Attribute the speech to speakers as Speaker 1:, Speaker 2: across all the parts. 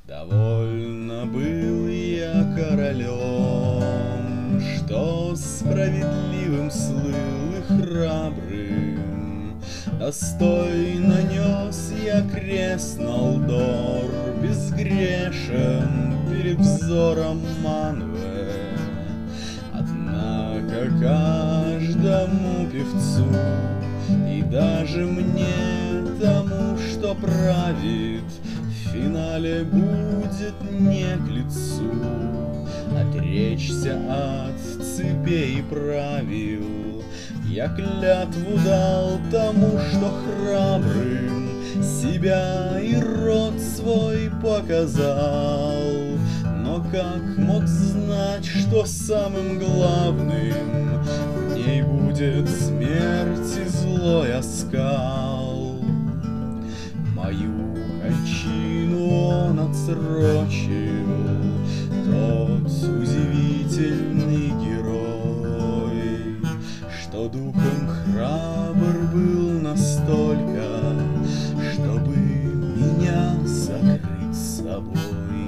Speaker 1: Довольно был я королем, что справедливым слыл и храбрым. Достойно нес я крест на Алдор, безгрешен перед взором Манве. Однако каждому певцу и даже мне, тому, что правит, в финале будет не к лицу отречься от цепей и правил. Я клятву дал тому, что храбрым себя и род свой показал. Но как мог знать, что самым главным в ней будет смерть и злой оскал? Мою кончину он отсрочил, тот удивительный герой, что духом храбр был настолько, чтобы меня закрыть собой.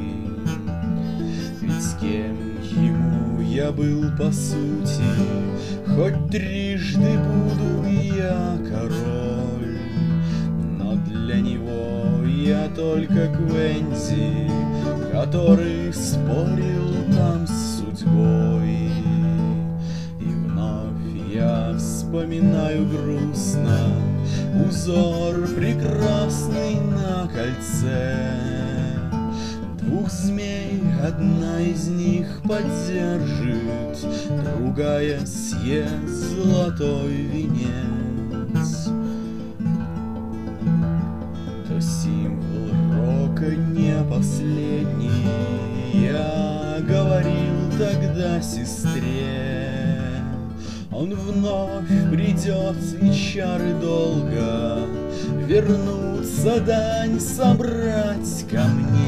Speaker 1: Ведь с кем ему я был по сути, хоть трижды буду я король, но для него я только Квензи, который спорил там с судьбой. И вновь я вспоминаю грустно узор прекрасный на кольце. Двух змей одна из них поддержит, другая съест золотой венец. То символ рока не последний, я говорил тогда сестре. Он вновь придет, и чары долго вернутся дань собрать ко мне.